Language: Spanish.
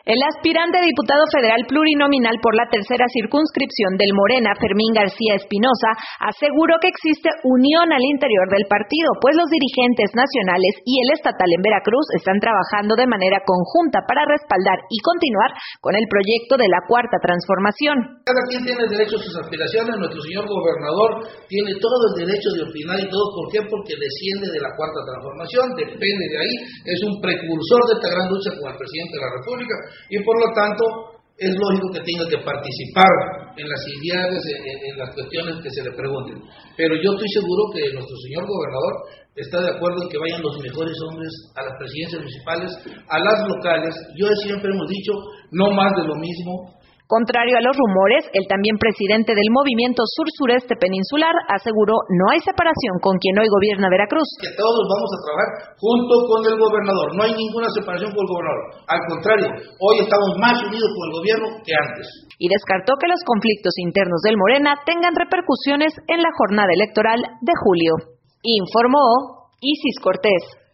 El aspirante a diputado federal plurinominal por la tercera circunscripción del Morena, Fermín García Espinosa, aseguró que existe unión al interior del partido, pues los dirigentes nacionales y el estatal en Veracruz están trabajando de manera conjunta para respaldar y continuar con el proyecto de la Cuarta Transformación. Cada quien tiene derecho a sus aspiraciones, nuestro señor gobernador tiene todo el derecho de opinar y todo. ¿Por qué? Porque desciende de la Cuarta Transformación, depende de ahí, es un precursor de esta gran lucha con el presidente de la República. Y por lo tanto es lógico que tenga que participar en las ideas, en las cuestiones que se le pregunten. Pero yo estoy seguro que nuestro señor gobernador está de acuerdo en que vayan los mejores hombres a las presidencias municipales, a las locales. Yo siempre hemos dicho, no más de lo mismo. Contrario a los rumores, el también presidente del Movimiento Sur-Sureste Peninsular aseguró no hay separación con quien hoy gobierna Veracruz. Que todos vamos a trabajar junto con el gobernador, no hay ninguna separación con el gobernador. Al contrario, hoy estamos más unidos con el gobierno que antes. Y descartó que los conflictos internos del Morena tengan repercusiones en la jornada electoral de julio. Informó Isis Cortés.